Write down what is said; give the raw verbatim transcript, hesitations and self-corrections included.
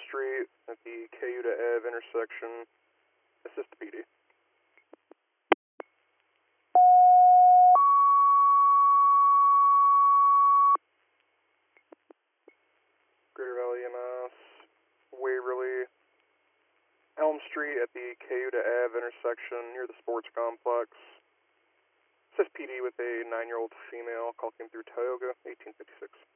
Street at the Cayuga Ave intersection. Assist P D. Greater Valley E M S, Waverly, Elm Street at the Cayuga Ave intersection near the sports complex. Assist P D with a nine-year-old female. Call came through Tioga, eighteen fifty-six.